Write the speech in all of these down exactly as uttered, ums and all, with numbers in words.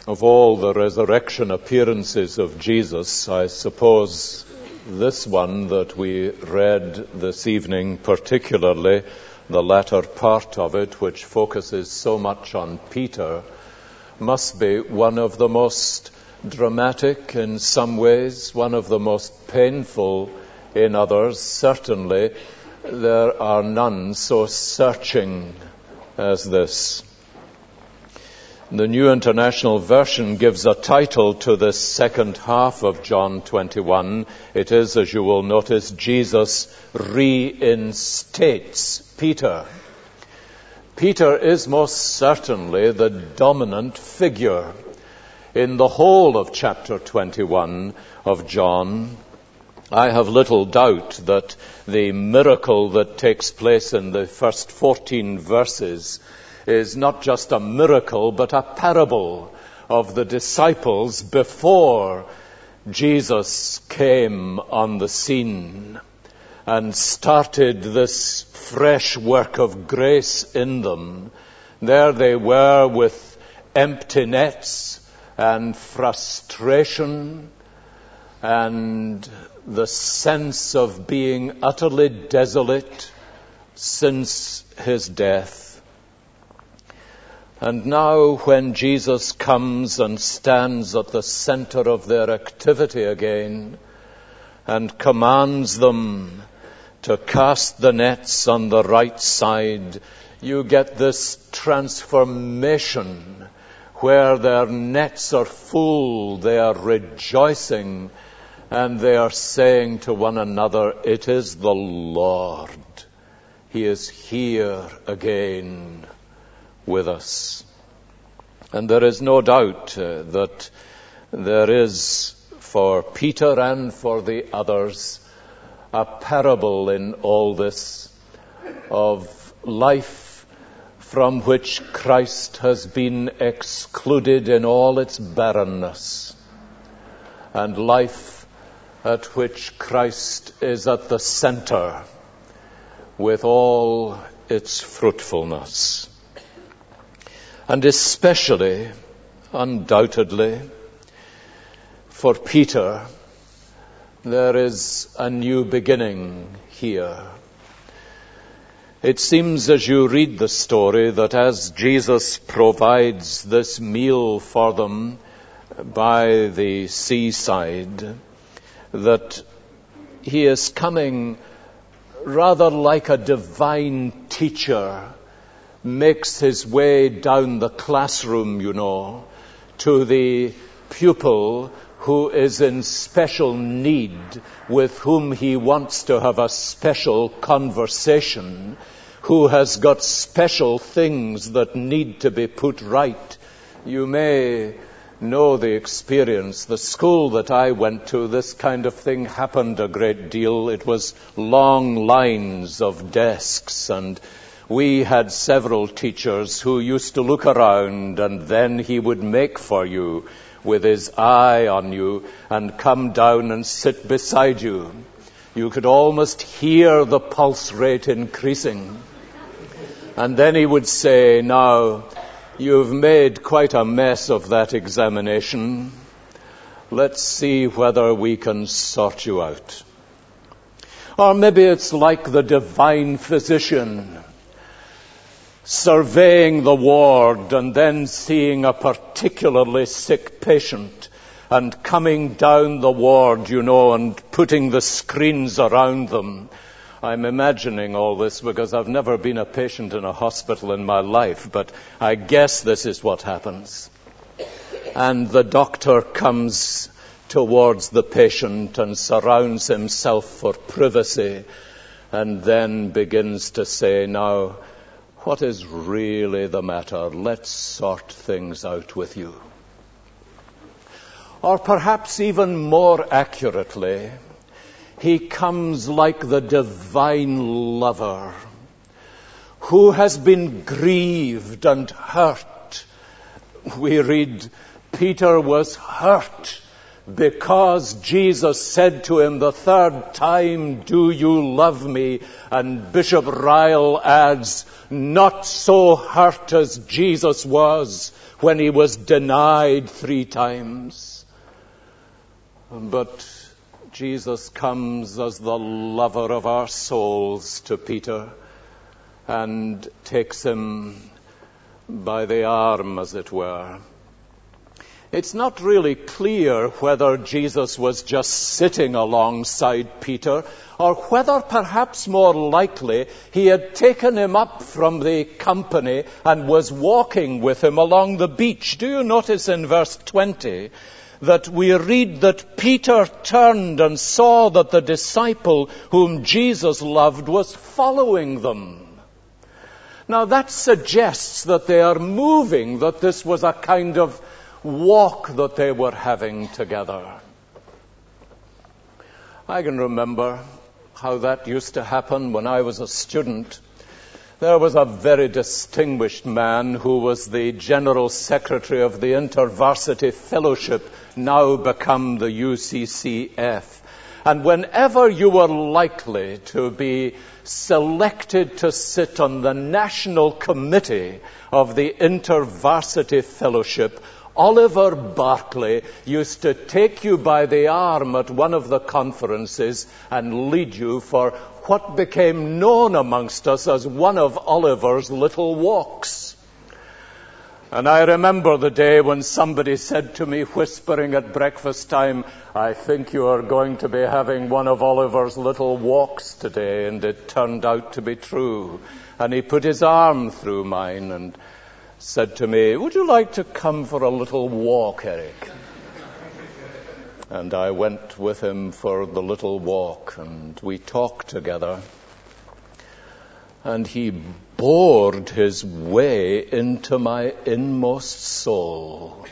Of all the resurrection appearances of Jesus, I suppose this one that we read this evening, particularly the latter part of it, which focuses so much on Peter, must be one of the most dramatic in some ways, one of the most painful in others. Certainly, there are none so searching as this. The New International Version gives a title to this second half of John twenty-one. It is, as you will notice, Jesus reinstates Peter. Peter is most certainly the dominant figure in the whole of chapter twenty-one of John. I have little doubt that the miracle that takes place in the first fourteen verses is not just a miracle, but a parable of the disciples before Jesus came on the scene and started this fresh work of grace in them. There they were with empty nets and frustration and the sense of being utterly desolate since his death. And now when Jesus comes and stands at the center of their activity again and commands them to cast the nets on the right side, you get this transformation where their nets are full, they are rejoicing, and they are saying to one another, "It is the Lord. He is here again with us." And there is no doubt uh, that there is for Peter and for the others a parable in all this of life from which Christ has been excluded in all its barrenness, and life at which Christ is at the center with all its fruitfulness. And especially, undoubtedly, for Peter, there is a new beginning here. It seems as you read the story that as Jesus provides this meal for them by the seaside, that he is coming rather like a divine teacher makes his way down the classroom, you know, to the pupil who is in special need, with whom he wants to have a special conversation, who has got special things that need to be put right. You may know the experience. The school that I went to, this kind of thing happened a great deal. It was long lines of desks, and we had several teachers who used to look around, and then he would make for you with his eye on you and come down and sit beside you. You could almost hear the pulse rate increasing. And then he would say, "Now, you've made quite a mess of that examination. Let's see whether we can sort you out." Or maybe it's like the divine physician surveying the ward and then seeing a particularly sick patient and coming down the ward, you know, and putting the screens around them. I'm imagining all this because I've never been a patient in a hospital in my life, but I guess this is what happens. And the doctor comes towards the patient and surrounds himself for privacy and then begins to say, "Now, what is really the matter? Let's sort things out with you." Or perhaps even more accurately, he comes like the divine lover who has been grieved and hurt. We read, Peter was hurt because Jesus said to him the third time, "Do you love me?" And Bishop Ryle adds, not so hurt as Jesus was when he was denied three times. But Jesus comes as the lover of our souls to Peter and takes him by the arm, as it were. It's not really clear whether Jesus was just sitting alongside Peter or whether perhaps more likely he had taken him up from the company and was walking with him along the beach. Do you notice in verse twenty that we read that Peter turned and saw that the disciple whom Jesus loved was following them? Now that suggests that they are moving, that this was a kind of walk that they were having together. I can remember how that used to happen when I was a student. There was a very distinguished man who was the General Secretary of the InterVarsity Fellowship, now become the U C C F. And whenever you were likely to be selected to sit on the National Committee of the InterVarsity Fellowship, Oliver Barclay used to take you by the arm at one of the conferences and lead you for what became known amongst us as one of Oliver's little walks. And I remember the day when somebody said to me, whispering at breakfast time, "I think you are going to be having one of Oliver's little walks today." And it turned out to be true. And he put his arm through mine and said to me, "Would you like to come for a little walk, Eric?" And I went with him for the little walk, and we talked together. And he bored his way into my inmost soul.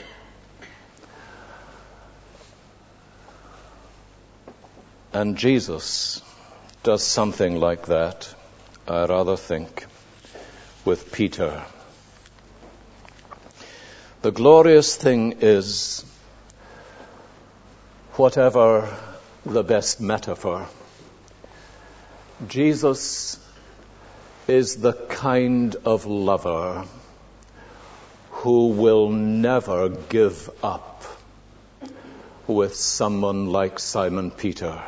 And Jesus does something like that, I rather think, with Peter. The glorious thing is, whatever the best metaphor, Jesus is the kind of lover who will never give up with someone like Simon Peter.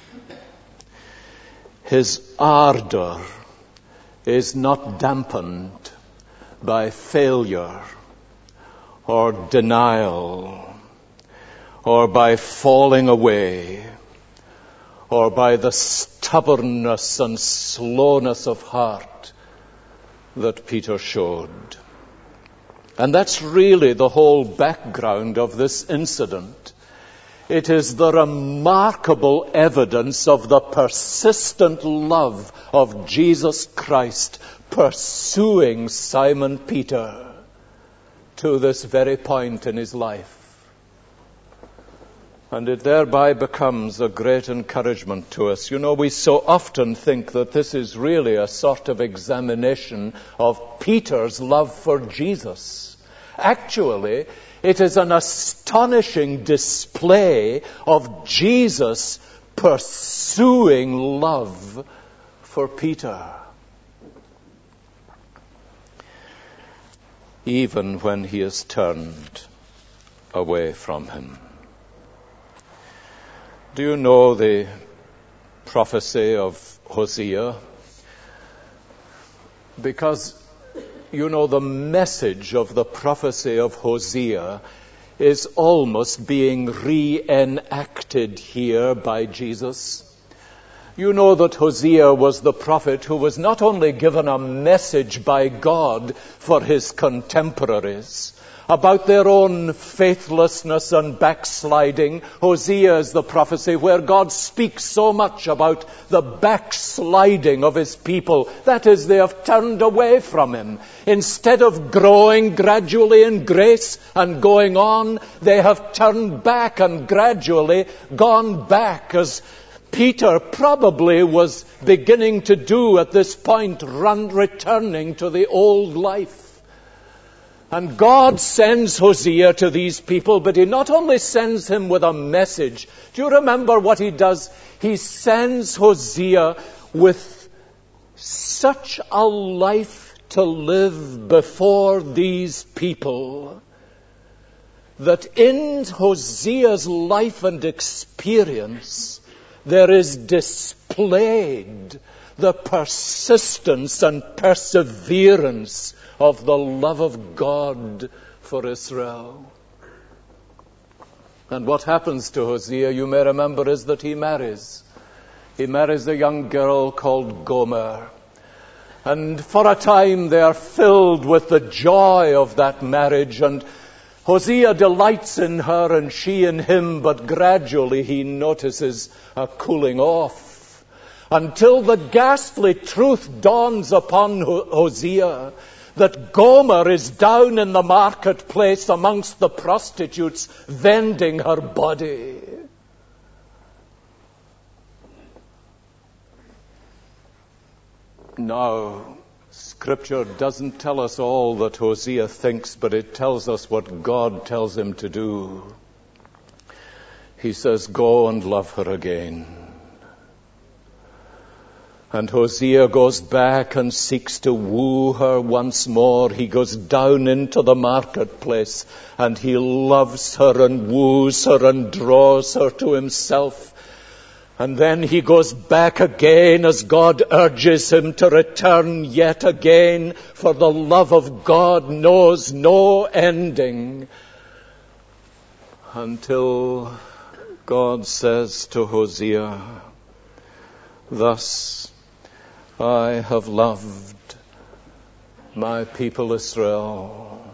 His ardor is not dampened by failure or denial, or by falling away, or by the stubbornness and slowness of heart that Peter showed. And that's really the whole background of this incident. It is the remarkable evidence of the persistent love of Jesus Christ pursuing Simon Peter to this very point in his life. And it thereby becomes a great encouragement to us. You know, we so often think that this is really a sort of examination of Peter's love for Jesus. Actually, it is an astonishing display of Jesus pursuing love for Peter, even when he is turned away from him. Do you know the prophecy of Hosea? Because, you know, the message of the prophecy of Hosea is almost being reenacted here by Jesus. You know that Hosea was the prophet who was not only given a message by God for his contemporaries about their own faithlessness and backsliding. Hosea is the prophecy where God speaks so much about the backsliding of his people. That is, they have turned away from him. Instead of growing gradually in grace and going on, they have turned back and gradually gone back, as Peter probably was beginning to do at this point, run, returning to the old life. And God sends Hosea to these people, but he not only sends him with a message. Do you remember what he does? He sends Hosea with such a life to live before these people that in Hosea's life and experience there is displayed the persistence and perseverance of the love of God for Israel. And what happens to Hosea, you may remember, is that he marries. He marries a young girl called Gomer. And for a time they are filled with the joy of that marriage, and Hosea delights in her and she in him, but gradually he notices a cooling off, until the ghastly truth dawns upon Hosea that Gomer is down in the marketplace amongst the prostitutes, vending her body. Now, Scripture doesn't tell us all that Hosea thinks, but it tells us what God tells him to do. He says, go and love her again. And Hosea goes back and seeks to woo her once more. He goes down into the marketplace and he loves her and woos her and draws her to himself. And then he goes back again as God urges him to return yet again, for the love of God knows no ending, until God says to Hosea, thus I have loved my people Israel.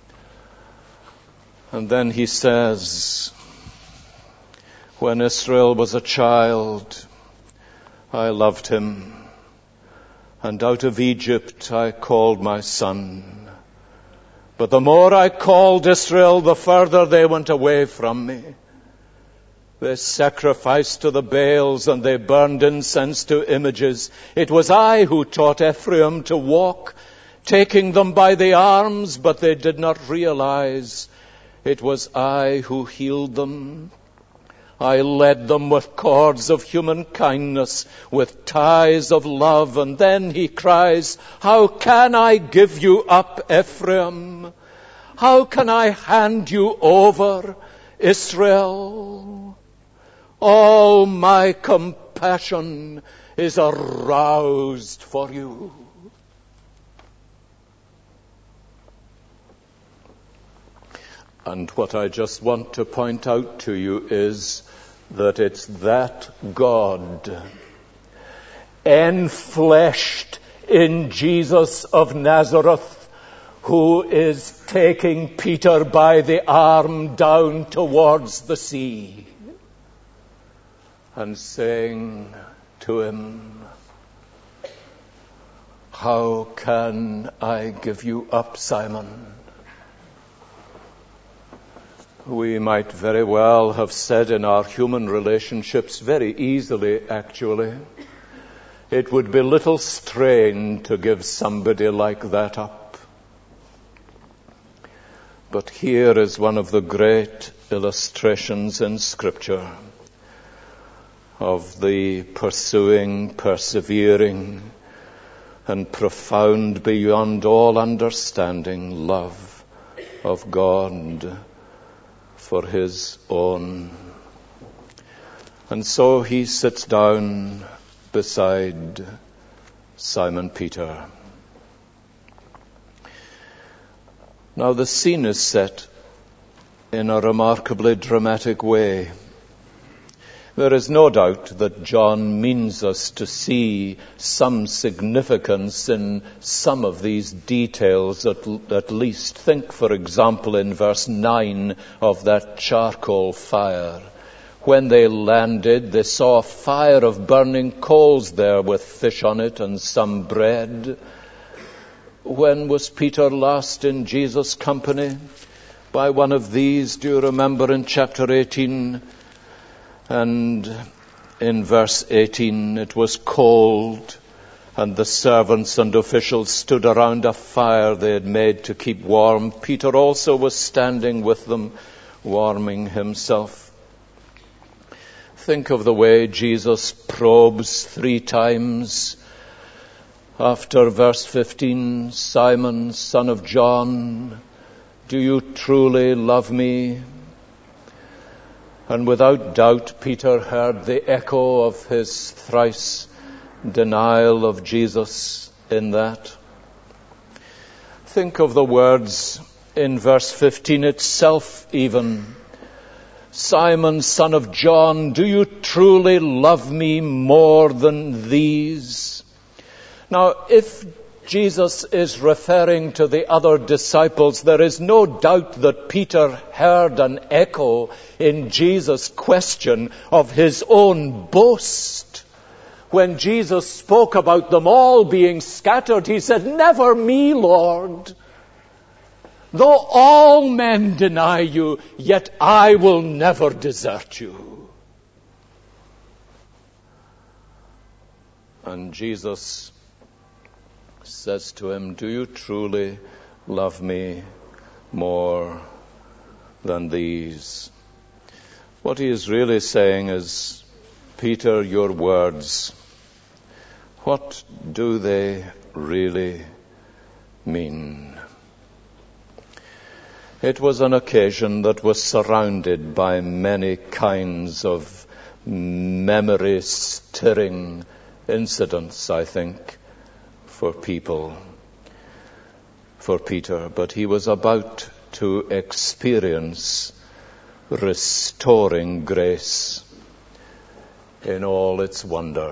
And then he says, when Israel was a child, I loved him, and out of Egypt I called my son. But the more I called Israel, the further they went away from me. They sacrificed to the Baals and they burned incense to images. It was I who taught Ephraim to walk, taking them by the arms, but they did not realize it was I who healed them. I led them with cords of human kindness, with ties of love. And then he cries, how can I give you up, Ephraim? How can I hand you over, Israel? All my compassion is aroused for you. And what I just want to point out to you is that it's that God, enfleshed in Jesus of Nazareth, who is taking Peter by the arm down towards the sea and saying to him, how can I give you up, Simon? We might very well have said in our human relationships, very easily actually, it would be little strain to give somebody like that up. But here is one of the great illustrations in Scripture of the pursuing, persevering, and profound beyond all understanding love of God for his own. And so he sits down beside Simon Peter. Now the scene is set in a remarkably dramatic way. There is no doubt that John means us to see some significance in some of these details, at, at least. Think, for example, in verse nine of that charcoal fire. When they landed, they saw a fire of burning coals there with fish on it and some bread. When was Peter last in Jesus' company? By one of these, do you remember in chapter eighteen? And in verse eighteen, it was cold, and the servants and officials stood around a fire they had made to keep warm, Peter also was standing with them, warming himself. Think of the way Jesus probes three times after verse fifteen, Simon, son of John, do you truly love me? And without doubt, Peter heard the echo of his thrice denial of Jesus in that. Think of the words in verse fifteen itself even. Simon, son of John, do you truly love me more than these? Now, if Jesus is referring to the other disciples, there is no doubt that Peter heard an echo in Jesus' question of his own boast. When Jesus spoke about them all being scattered, he said, never me, Lord. Though all men deny you, yet I will never desert you. And Jesus says to him, do you truly love me more than these? What he is really saying is, Peter, your words, what do they really mean? It was an occasion that was surrounded by many kinds of memory-stirring incidents, I think, for people, for Peter. But he was about to experience restoring grace in all its wonder.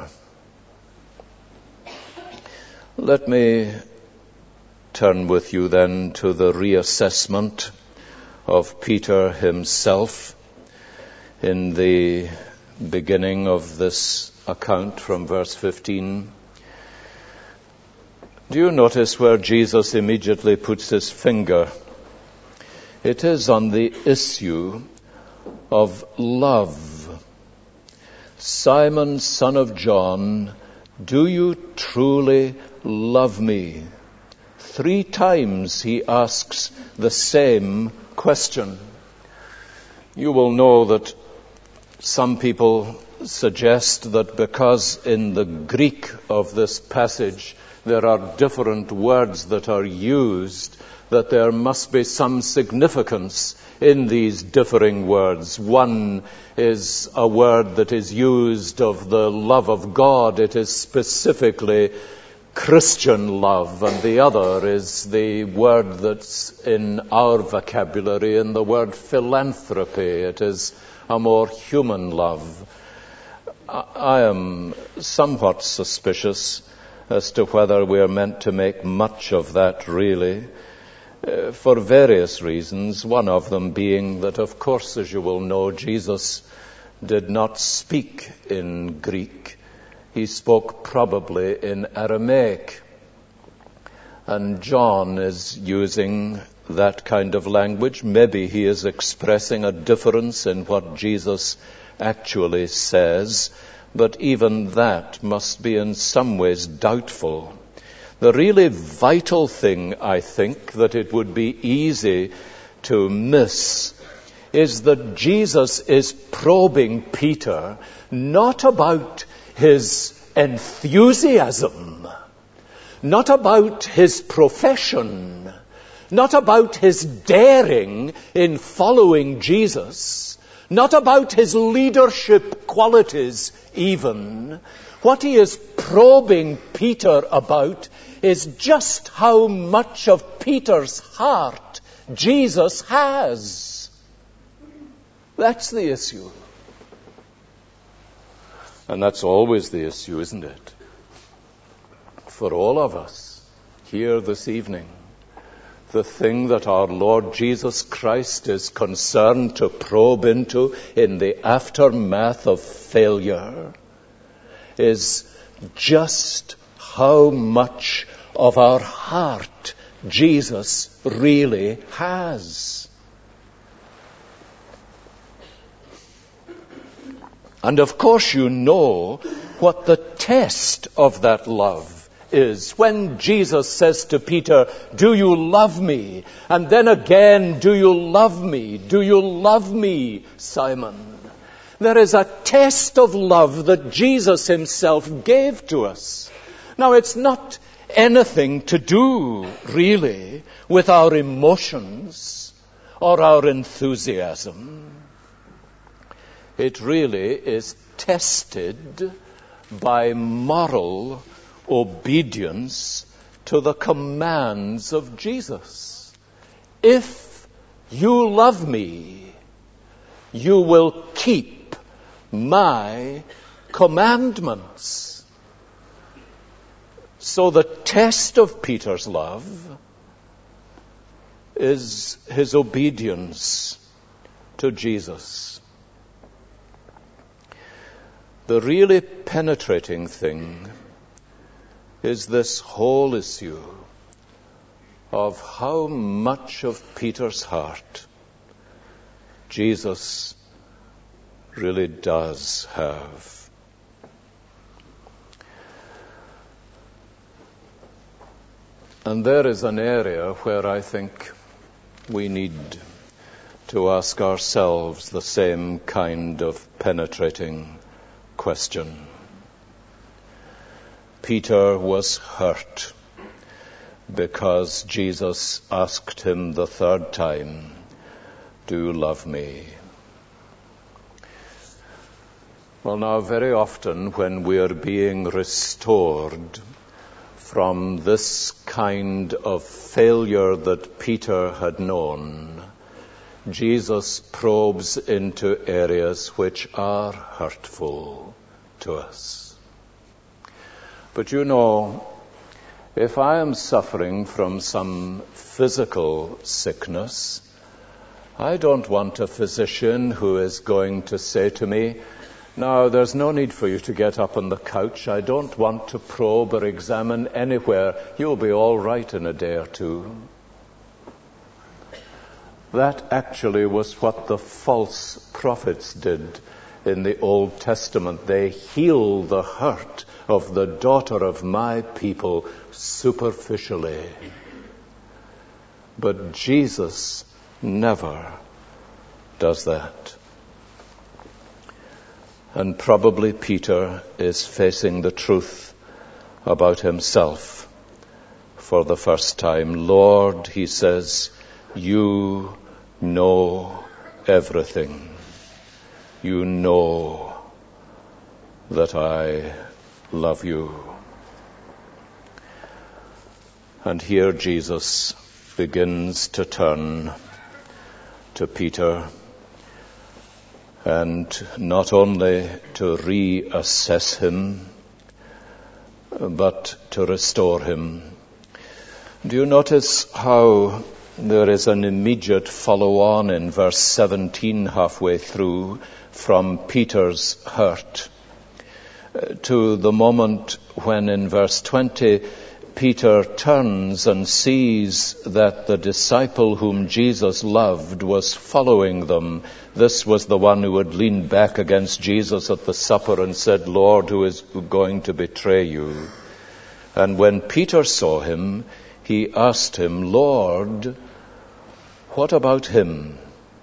Let me turn with you then to the reassessment of Peter himself in the beginning of this account from verse fifteen. Do you notice where Jesus immediately puts his finger? It is on the issue of love. Simon, son of John, do you truly love me? Three times he asks the same question. You will know that some people suggest that because in the Greek of this passage there are different words that are used, that there must be some significance in these differing words. One is a word that is used of the love of God. It is specifically Christian love, and the other is the word that's in our vocabulary, in the word philanthropy. It is a more human love. I am somewhat suspicious as to whether we are meant to make much of that, really, uh, for various reasons, one of them being that, of course, as you will know, Jesus did not speak in Greek. He spoke probably in Aramaic. And John is using that kind of language. Maybe he is expressing a difference in what Jesus actually says, but even that must be in some ways doubtful. The really vital thing, I think, that it would be easy to miss is that Jesus is probing Peter not about his enthusiasm, not about his profession, not about his daring in following Jesus, not about his leadership qualities even. What he is probing Peter about is just how much of Peter's heart Jesus has. That's the issue. And that's always the issue, isn't it? For all of us here this evening, the thing that our Lord Jesus Christ is concerned to probe into in the aftermath of failure is just how much of our heart Jesus really has. And of course you know what the test of that love is when Jesus says to Peter, "Do you love me?" And then again, "Do you love me? Do you love me, Simon?" There is a test of love that Jesus himself gave to us. Now, it's not anything to do, really, with our emotions or our enthusiasm. It really is tested by moral obedience to the commands of Jesus. If you love me, you will keep my commandments. So the test of Peter's love is his obedience to Jesus. The really penetrating thing is this whole issue of how much of Peter's heart Jesus really does have. And there is an area where I think we need to ask ourselves the same kind of penetrating question. Peter was hurt because Jesus asked him the third time, "Do you love me?" Well, now, very often when we are being restored from this kind of failure that Peter had known, Jesus probes into areas which are hurtful to us. But you know, if I am suffering from some physical sickness, I don't want a physician who is going to say to me, "Now, there's no need for you to get up on the couch. I don't want to probe or examine anywhere. You'll be all right in a day or two." That actually was what the false prophets did in the Old Testament. They healed the hurt of the daughter of my people superficially. But Jesus never does that. And probably Peter is facing the truth about himself for the first time. "Lord," he says, "you know everything. You know that I love you." And here Jesus begins to turn to Peter, and not only to reassess him, but to restore him. Do you notice how there is an immediate follow-on in verse seventeen, halfway through, from Peter's hurt to the moment when in verse twenty Peter turns and sees that the disciple whom Jesus loved was following them. This was the one who had leaned back against Jesus at the supper and said, "Lord, who is going to betray you?" And when Peter saw him, he asked him, "Lord, what about him?"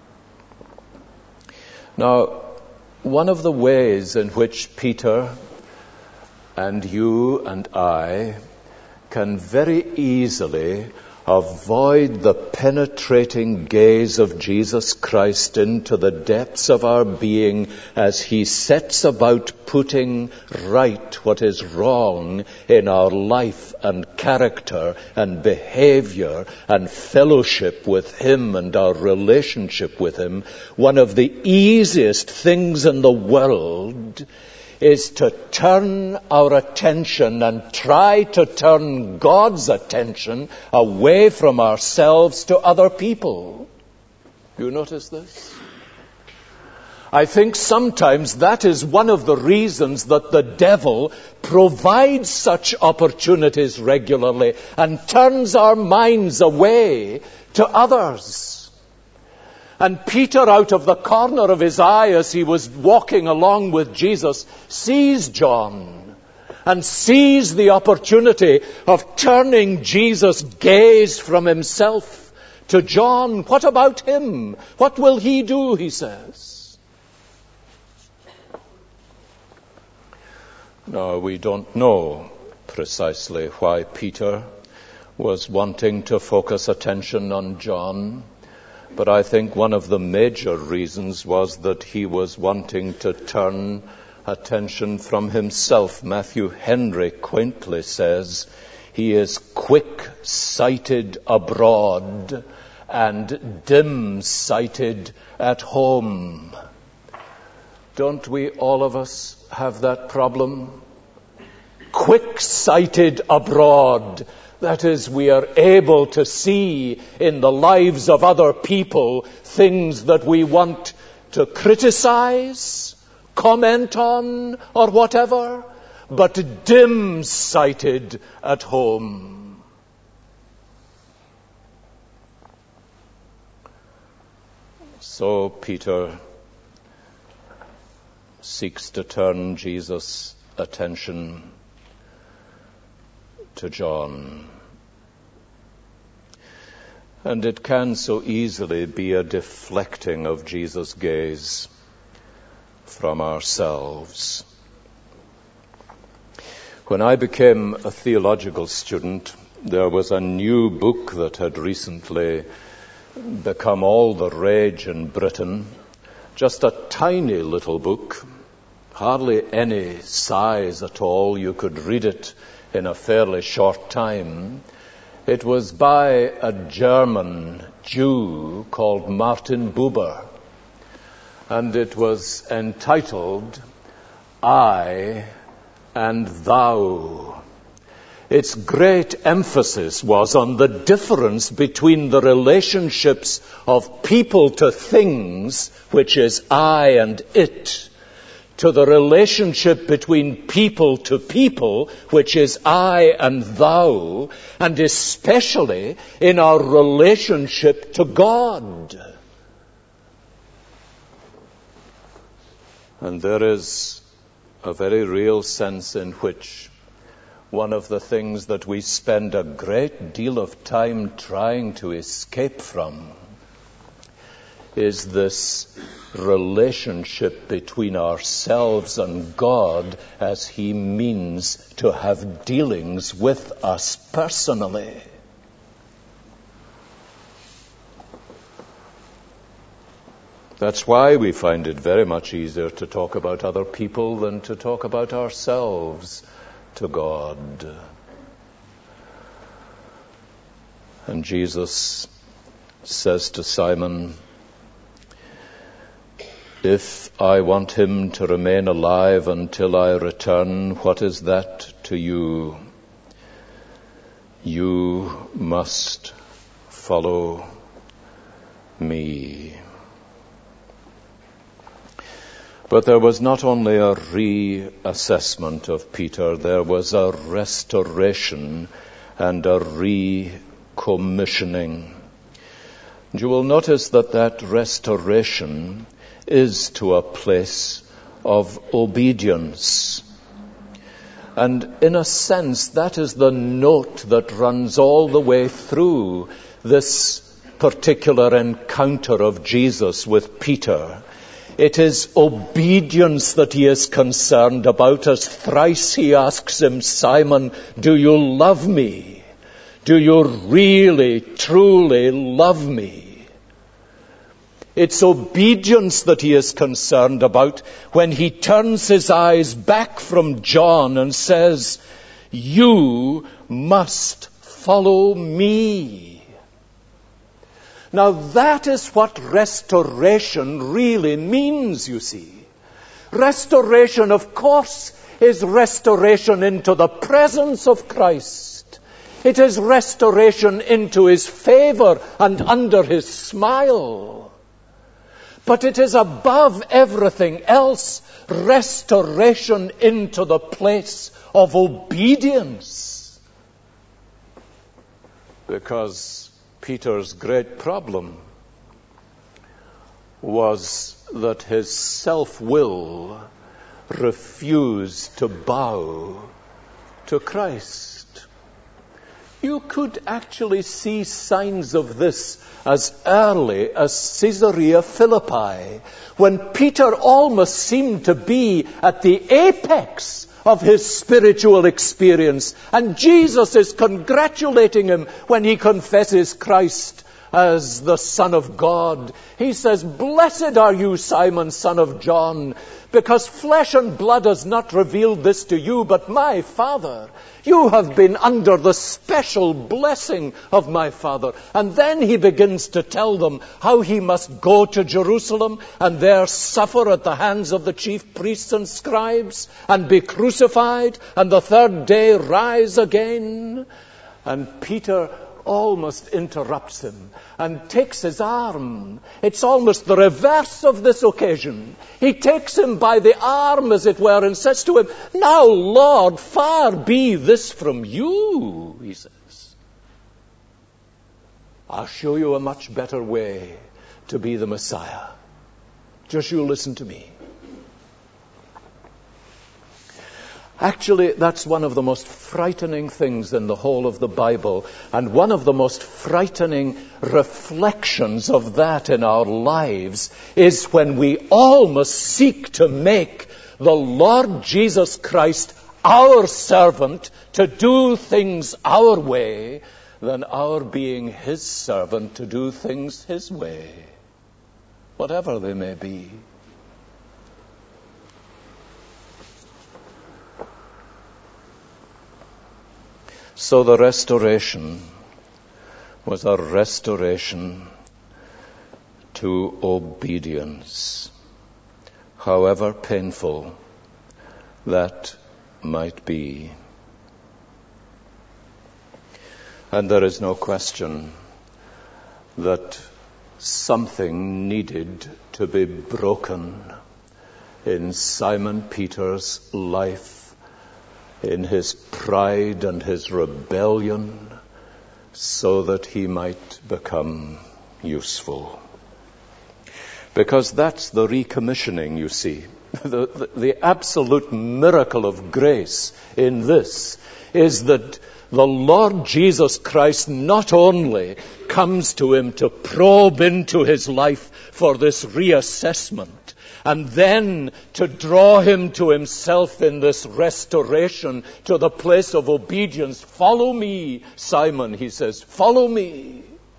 Now, one of the ways in which Peter and you and I can very easily avoid the penetrating gaze of Jesus Christ into the depths of our being as he sets about putting right what is wrong in our life and character and behavior and fellowship with him and our relationship with him. One of the easiest things in the world is to turn our attention and try to turn God's attention away from ourselves to other people. You notice this? I think sometimes that is one of the reasons that the devil provides such opportunities regularly and turns our minds away to others. And Peter, out of the corner of his eye as he was walking along with Jesus, sees John and sees the opportunity of turning Jesus' gaze from himself to John. What about him? What will he do, he says. Now, we don't know precisely why Peter was wanting to focus attention on John, but I think one of the major reasons was that he was wanting to turn attention from himself. Matthew Henry quaintly says, he is quick-sighted abroad and dim-sighted at home. Don't we, all of us, have that problem? Quick-sighted abroad. That is, we are able to see in the lives of other people things that we want to criticize, comment on, or whatever, but dim-sighted at home. So Peter seeks to turn Jesus' attention to John. And it can so easily be a deflecting of Jesus' gaze from ourselves. When I became a theological student, there was a new book that had recently become all the rage in Britain. Just a tiny little book, hardly any size at all. You could read it in a fairly short time. It was by a German Jew called Martin Buber, and it was entitled I and Thou. Its great emphasis was on the difference between the relationships of people to things, which is I and it, to the relationship between people to people, which is I and thou, and especially in our relationship to God. And there is a very real sense in which one of the things that we spend a great deal of time trying to escape from is this relationship between ourselves and God as He means to have dealings with us personally. That's why we find it very much easier to talk about other people than to talk about ourselves to God. And Jesus says to Simon, if I want him to remain alive until I return, what is that to you? You must follow me. But there was not only a reassessment of Peter, there was a restoration and a recommissioning. And you will notice that that restoration is to a place of obedience. And in a sense, that is the note that runs all the way through this particular encounter of Jesus with Peter. It is obedience that he is concerned about. As thrice he asks him, Simon, do you love me? Do you really, truly love me? It's obedience that he is concerned about when he turns his eyes back from John and says, you must follow me. Now that is what restoration really means, you see. Restoration, of course, is restoration into the presence of Christ. It is restoration into his favor and under his smile. But it is above everything else restoration into the place of obedience. Because Peter's great problem was that his self-will refused to bow to Christ. You could actually see signs of this as early as Caesarea Philippi, when Peter almost seemed to be at the apex of his spiritual experience. And Jesus is congratulating him when he confesses Christ as the Son of God. He says, "Blessed are you, Simon, son of John, because flesh and blood has not revealed this to you, but my Father. You have been under the special blessing of my Father." And then he begins to tell them how he must go to Jerusalem and there suffer at the hands of the chief priests and scribes and be crucified and the third day rise again. And Peter almost interrupts him and takes his arm. It's almost the reverse of this occasion. He takes him by the arm, as it were, and says to him, "Now, Lord, far be this from you," he says. "I'll show you a much better way to be the Messiah. Just you listen to me." Actually, that's one of the most frightening things in the whole of the Bible, and one of the most frightening reflections of that in our lives is when we almost seek to make the Lord Jesus Christ our servant to do things our way, than our being his servant to do things his way, whatever they may be. So the restoration was a restoration to obedience, however painful that might be. And there is no question that something needed to be broken in Simon Peter's life, in his pride and his rebellion, so that he might become useful. Because that's the recommissioning, you see. The, the, the absolute miracle of grace in this is that the Lord Jesus Christ not only comes to him to probe into his life for this reassessment, and then to draw him to himself in this restoration to the place of obedience. "Follow me, Simon," he says, "follow me."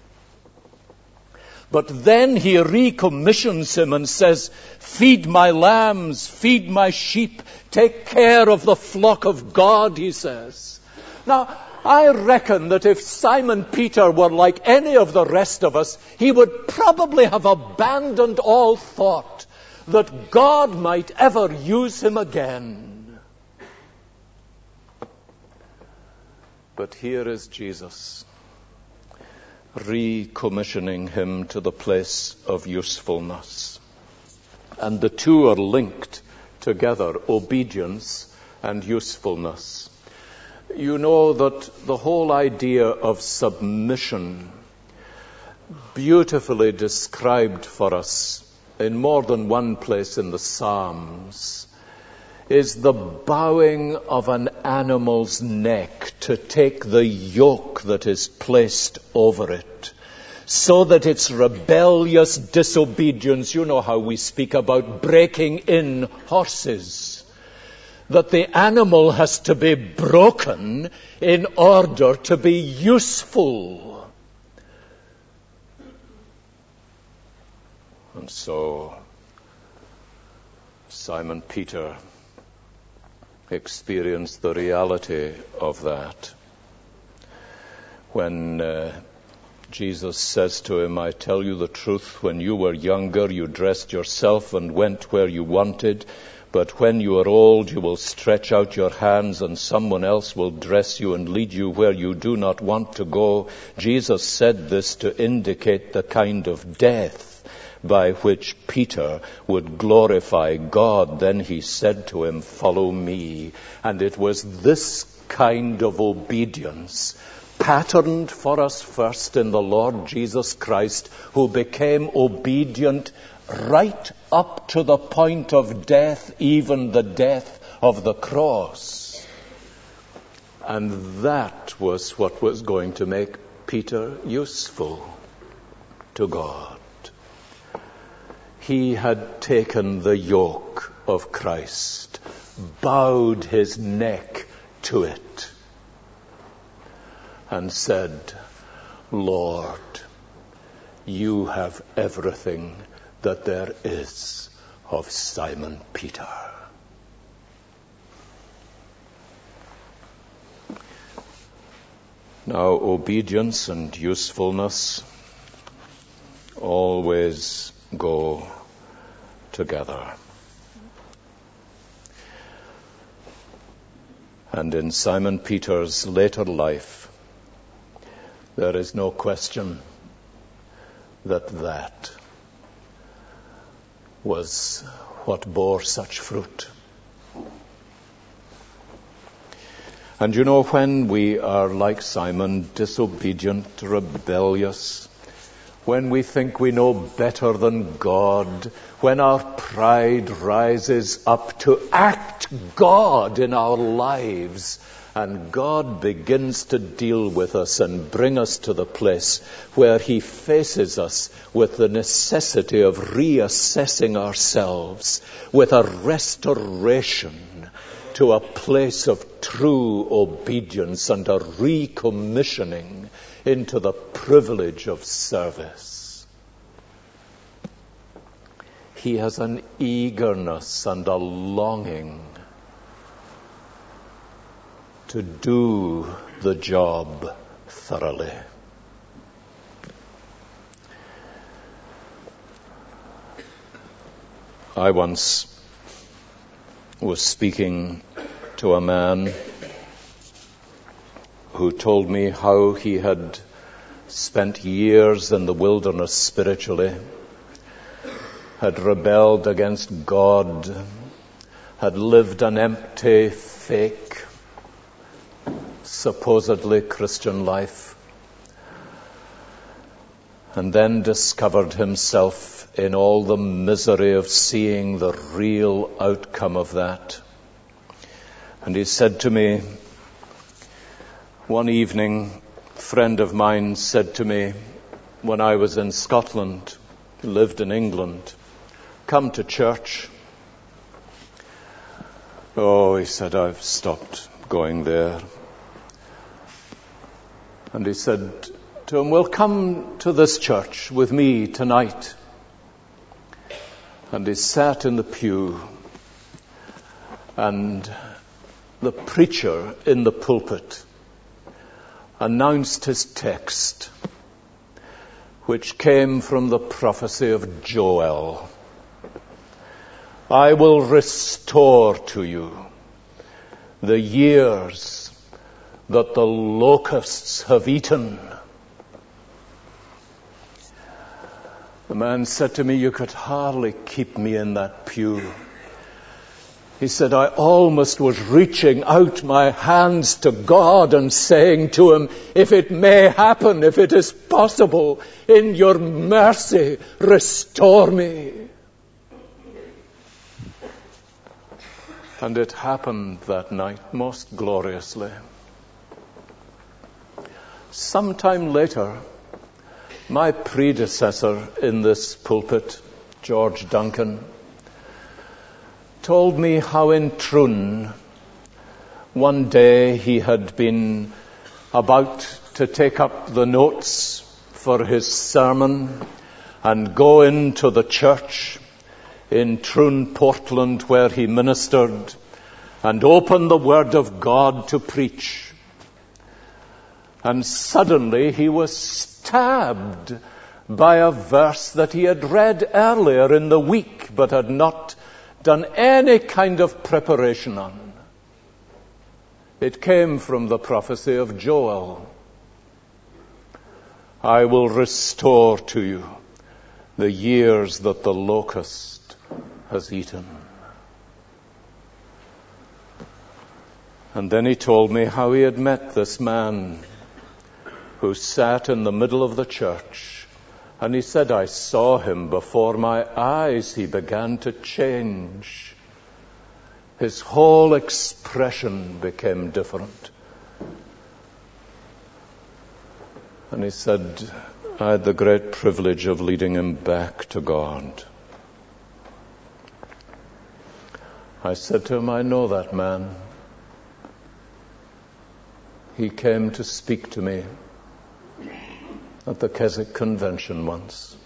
But then he recommissions him and says, "Feed my lambs, feed my sheep, take care of the flock of God," he says. Now, I reckon that if Simon Peter were like any of the rest of us, he would probably have abandoned all thought that God might ever use him again. But here is Jesus, recommissioning him to the place of usefulness. And the two are linked together, obedience and usefulness. You know that the whole idea of submission, beautifully described for us in more than one place in the Psalms, is the bowing of an animal's neck to take the yoke that is placed over it, so that its rebellious disobedience, you know how we speak about breaking in horses, that the animal has to be broken in order to be useful. And so Simon Peter experienced the reality of that when uh, Jesus says to him, "I tell you the truth, when you were younger, you dressed yourself and went where you wanted. But when you are old, you will stretch out your hands and someone else will dress you and lead you where you do not want to go." Jesus said this to indicate the kind of death by which Peter would glorify God. Then he said to him, "Follow me." And it was this kind of obedience, patterned for us first in the Lord Jesus Christ, who became obedient right up to the point of death, even the death of the cross. And that was what was going to make Peter useful to God. He had taken the yoke of Christ, bowed his neck to it, and said, Lord, you have everything that there is of Simon Peter. Now, obedience and usefulness always go together. And in Simon Peter's later life, there is no question that that was what bore such fruit. And you know, when we are like Simon, disobedient, rebellious, when we think we know better than God, when our pride rises up to act God in our lives, and God begins to deal with us and bring us to the place where he faces us with the necessity of reassessing ourselves, with a restoration to a place of true obedience and a recommissioning into the privilege of service. He has an eagerness and a longing to do the job thoroughly. I once was speaking to a man who told me how he had spent years in the wilderness spiritually, had rebelled against God, had lived an empty, fake, supposedly Christian life, and then discovered himself in all the misery of seeing the real outcome of that. And he said to me, one evening, a friend of mine said to me, when I was in Scotland, lived in England, come to church. Oh, he said, I've stopped going there. And he said to him, well, come to this church with me tonight. And he sat in the pew, and the preacher in the pulpit announced his text, which came from the prophecy of Joel. I will restore to you the years that the locusts have eaten. The man said to me, you could hardly keep me in that pew. He said, I almost was reaching out my hands to God and saying to him, if it may happen, if it is possible, in your mercy, restore me. And it happened that night most gloriously. Sometime later, my predecessor in this pulpit, George Duncan, told me how in Troon, one day he had been about to take up the notes for his sermon and go into the church in Troon, Portland, where he ministered, and open the Word of God to preach. And suddenly he was stabbed by a verse that he had read earlier in the week but had not done any kind of preparation on. It came from the prophecy of Joel. I will restore to you the years that the locust has eaten. And then he told me how he had met this man who sat in the middle of the church. And he said, I saw him before my eyes. He began to change. His whole expression became different. And he said, I had the great privilege of leading him back to God. I said to him, I know that man. He came to speak to me at the Keswick Convention once.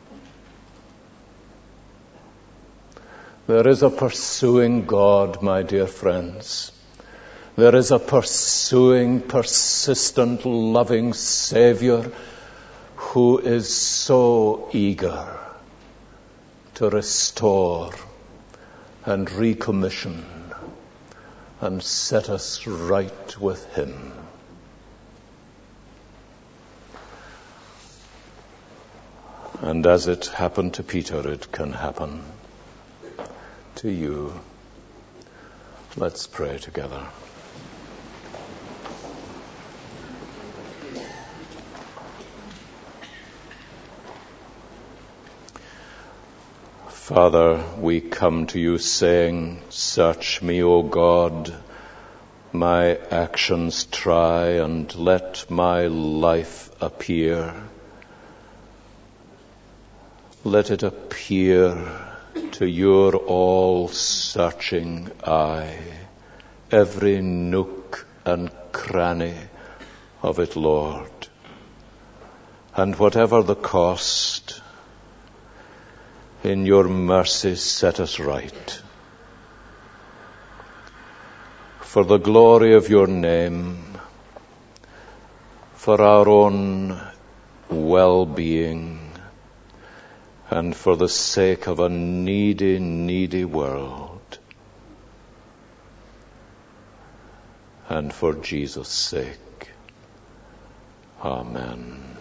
There is a pursuing God, my dear friends. There is a pursuing, persistent, loving Savior who is so eager to restore and recommission and set us right with Him. And as it happened to Peter, it can happen to you. Let's pray together. Father, we come to you saying, search me, O God, my actions try, and let my life appear. Let it appear to your all-searching eye, every nook and cranny of it, Lord. And whatever the cost, in your mercy set us right. For the glory of your name, for our own well-being, and for the sake of a needy, needy world, and for Jesus' sake. Amen.